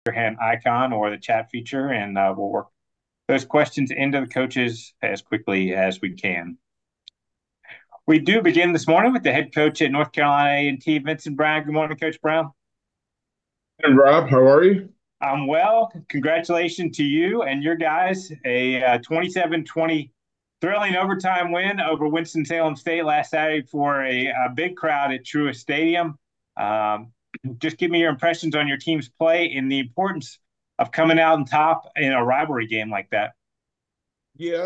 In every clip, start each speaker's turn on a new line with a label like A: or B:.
A: hand icon or the chat feature, and we'll work those questions into the coaches as quickly as we can. We do begin this morning with the head coach at North Carolina A&T, Vincent Brown. Good morning, Coach Brown.
B: And Rob, how are you?
A: I'm well. Congratulations to you and your guys. A 27-20 thrilling overtime win over Winston-Salem State last Saturday for a big crowd at Truist Stadium. Um, just give me your impressions on your team's play and the importance of coming out on top in a rivalry game like that.
B: Yeah,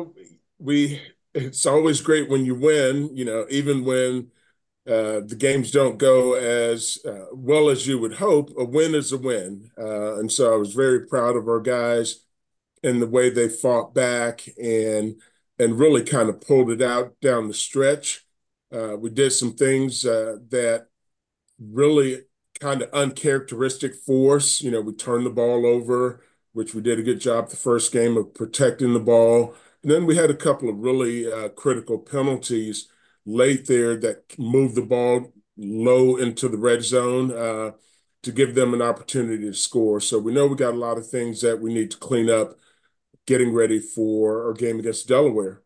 B: we it's always great when you win, even when the games don't go as well as you would hope. A win is a win. And so I was very proud of our guys and the way they fought back and really kind of pulled it out down the stretch. We did some things that really kind of uncharacteristic for us. We turned the ball over, which we did a good job the first game of protecting the ball. And then we had a couple of really critical penalties late there that moved the ball low into the red zone to give them an opportunity to score. So we know we got a lot of things that we need to clean up getting ready for our game against Delaware.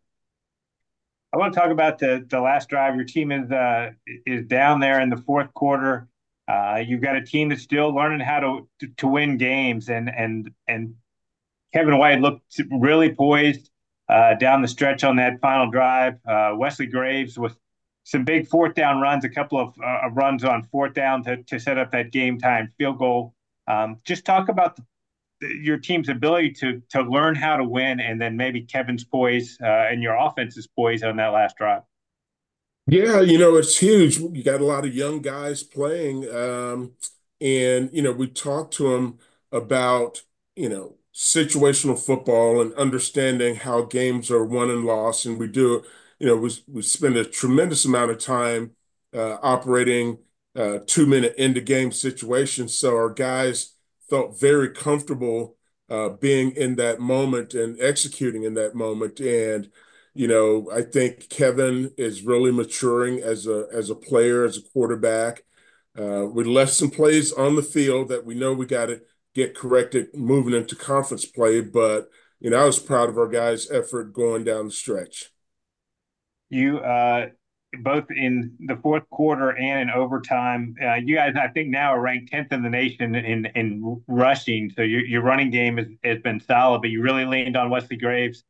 A: I want to talk about the last drive. Your team is down there in the fourth quarter. You've got a team that's still learning how to win games, and Kevin White looked really poised down the stretch on that final drive. Wesley Graves with some big fourth down runs, a couple of runs on fourth down to set up that game time field goal. Just talk about your team's ability to learn how to win, and then maybe Kevin's poise and your offense's poise on that last drive.
B: Yeah, it's huge. You got a lot of young guys playing. And, we talked to them about, situational football and understanding how games are won and lost. And we do, we spend a tremendous amount of time operating 2 minute into game situations. So our guys felt very comfortable being in that moment and executing in that moment. And I think Kevin is really maturing as a player, as a quarterback. We left some plays on the field that we know we got to get corrected moving into conference play, but I was proud of our guys' effort going down the stretch.
A: You both in the fourth quarter and in overtime. You guys, I think, now are ranked 10th in the nation in rushing. So your running game has been solid, but you really leaned on Wesley Graves.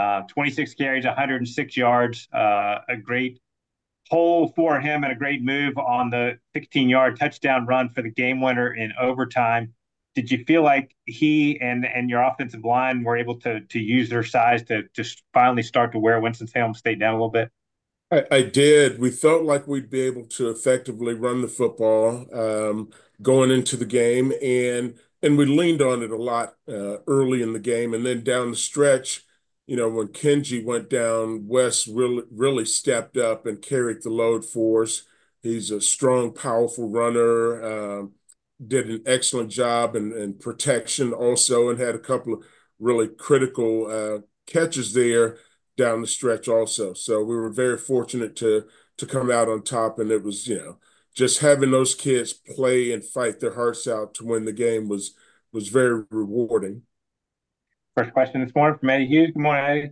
A: 26 carries, 106 yards, a great hole for him and a great move on the 16-yard touchdown run for the game winner in overtime. Did you feel like he and your offensive line were able to use their size to just finally start to wear Winston-Salem State down a little bit?
B: I did. We felt like we'd be able to effectively run the football going into the game, and we leaned on it a lot early in the game, and then down the stretch, when Kenji went down, Wes really stepped up and carried the load for us. He's a strong, powerful runner. Did an excellent job in protection also, and had a couple of really critical catches there down the stretch also. So we were very fortunate to come out on top, and it was just having those kids play and fight their hearts out to win the game was very rewarding.
A: First question this morning from Eddie Hughes. Good morning, Eddie.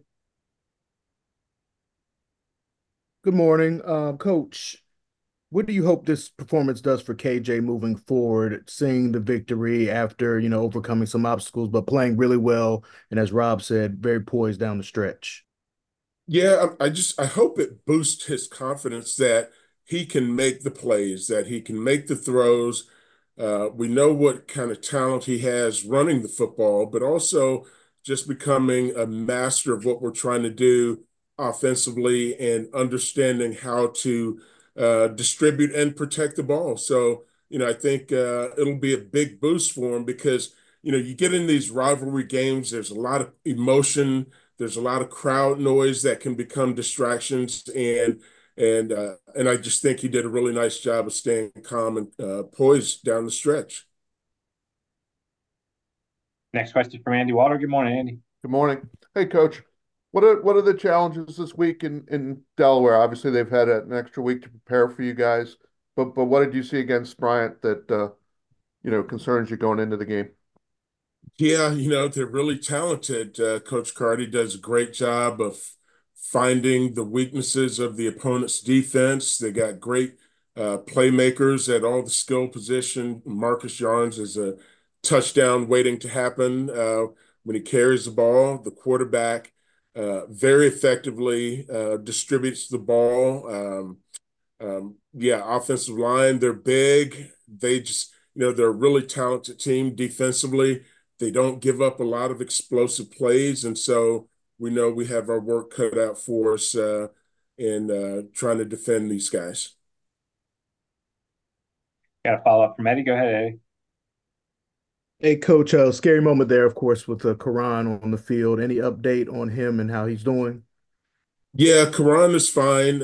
C: Good morning, Coach. What do you hope this performance does for KJ moving forward, seeing the victory after, overcoming some obstacles, but playing really well, and as Rob said, very poised down the stretch?
B: Yeah, I hope it boosts his confidence that he can make the plays, that he can make the throws. We know what kind of talent he has running the football, but also just becoming a master of what we're trying to do offensively and understanding how to distribute and protect the ball. So, I think it'll be a big boost for him because, you get in these rivalry games, there's a lot of emotion, there's a lot of crowd noise that can become distractions, and I just think he did a really nice job of staying calm and poised down the stretch.
A: Next question from Andy Walter. Good morning, Andy.
D: Good morning. Hey, Coach. What are the challenges this week in Delaware? Obviously, they've had an extra week to prepare for you guys, but what did you see against Bryant that concerns you going into the game?
B: Yeah, they're really talented. Coach Carty does a great job of finding the weaknesses of the opponent's defense. They got great playmakers at all the skill position. Marcus Yarns is a touchdown waiting to happen when he carries the ball. The quarterback very effectively distributes the ball. Yeah, offensive line, they're big. They just, they're a really talented team defensively. They don't give up a lot of explosive plays. And so we know we have our work cut out for us in trying to defend these guys.
A: Got a follow up from Eddie. Go ahead, Eddie.
C: Hey, Coach, scary moment there, of course, with Karan on the field. Any update on him and how he's doing?
B: Yeah, Karan is fine.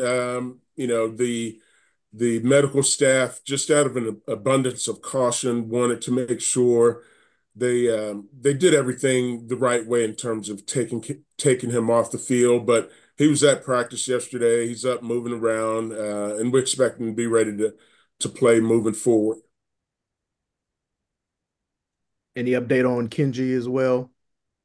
B: The medical staff, just out of an abundance of caution, wanted to make sure they did everything the right way in terms of taking him off the field. But he was at practice yesterday. He's up, moving around, and we expect him to be ready to play moving forward.
C: Any update on Kenji as well?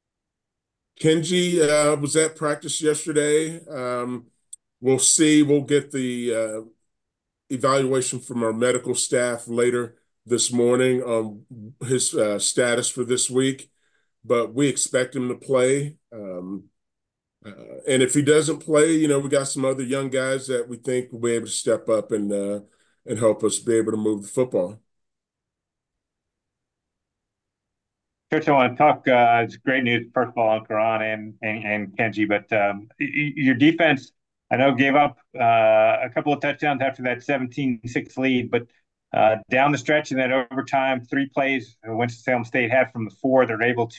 B: Kenji was at practice yesterday. We'll see. We'll get the evaluation from our medical staff later this morning on his status for this week, but we expect him to play. And if he doesn't play, we got some other young guys that we think will be able to step up and help us be able to move the football.
A: Coach, I want to talk. It's great news, first of all, on Karan and Kenji, but your defense, I know, gave up a couple of touchdowns after that 17-6 lead, but down the stretch in that overtime, 3 plays Winston-Salem State had from the 4, they're able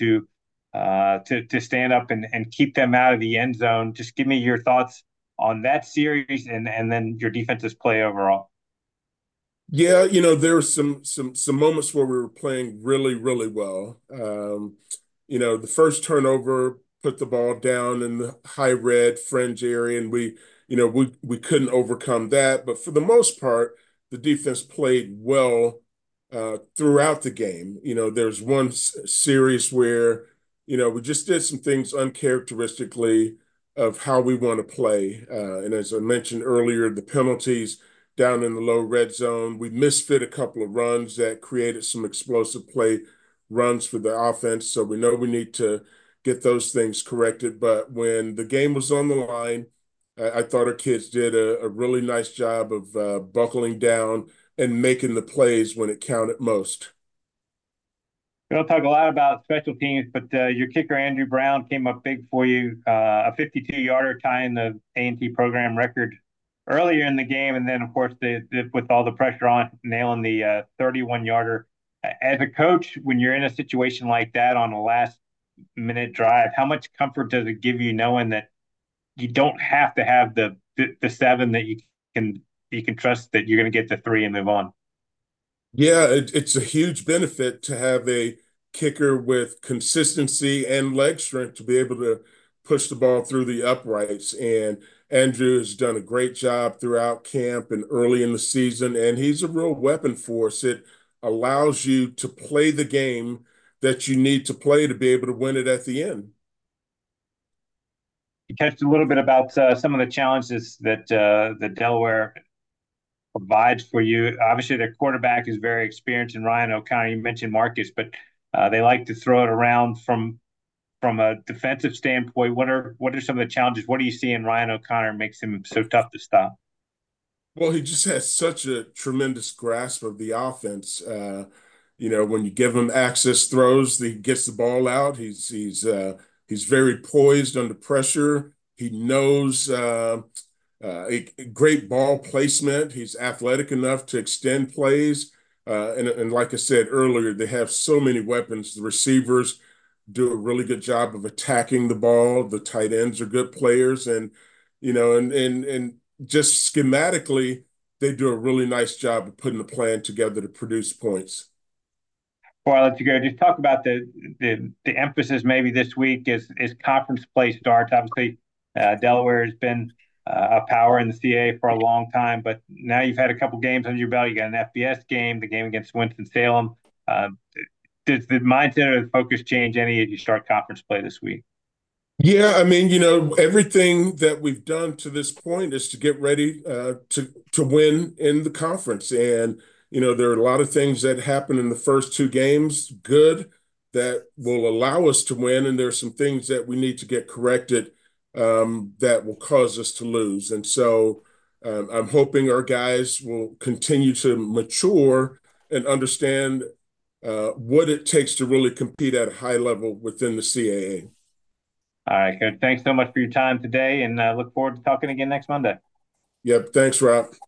A: to stand up and keep them out of the end zone. Just give me your thoughts on that series and then your defense's play overall.
B: Yeah, there were some moments where we were playing really, really well. The first turnover put the ball down in the high red fringe area, and we couldn't overcome that. But for the most part, the defense played well throughout the game. There's one series where we just did some things uncharacteristically of how we want to play. And as I mentioned earlier, the penalties down in the low red zone. We misfit a couple of runs that created some explosive play runs for the offense. So we know we need to get those things corrected. But when the game was on the line, I thought our kids did a really nice job of buckling down and making the plays when it counted most.
A: We don't talk a lot about special teams, but your kicker Andrew Brown came up big for you, a 52-yarder tying the A&T program record earlier in the game, and then of course with all the pressure on, nailing the 31-yarder. As a coach, when you're in a situation like that on a last-minute drive, how much comfort does it give you knowing that you don't have to have the 7 that you can trust that you're going to get the 3 and move on?
B: Yeah, it's a huge benefit to have a kicker with consistency and leg strength to be able to push the ball through the uprights. And Andrew has done a great job throughout camp and early in the season, and he's a real weapon for us. It allows you to play the game that you need to play to be able to win it at the end.
A: You touched a little bit about some of the challenges that the Delaware provides for you. Obviously, their quarterback is very experienced in Ryan O'Connor. You mentioned Marcus, but they like to throw it around from a defensive standpoint. What are some of the challenges? What do you see in Ryan O'Connor makes him so tough to stop?
B: Well, he just has such a tremendous grasp of the offense. When you give him access throws, he gets the ball out. He's very poised under pressure. He knows a great ball placement. He's athletic enough to extend plays. And like I said earlier, they have so many weapons. The receivers do a really good job of attacking the ball. The tight ends are good players, and and just schematically, they do a really nice job of putting a plan together to produce points.
A: Before I let you go, just talk about the emphasis maybe this week is conference play starts. Obviously, Delaware has been a power in the CAA for a long time, but now you've had a couple games under your belt. You got an FBS game, the game against Winston-Salem. Uh, does the mindset or the focus change any as you start conference play this week?
B: Yeah, I mean, everything that we've done to this point is to get ready to win in the conference. And, there are a lot of things that happen in the first two games, good, that will allow us to win. And there's some things that we need to get corrected that will cause us to lose. And so I'm hoping our guys will continue to mature and understand what it takes to really compete at a high level within the CAA.
A: All right, Coach. Thanks so much for your time today, and look forward to talking again next Monday.
B: Yep. Thanks, Rob.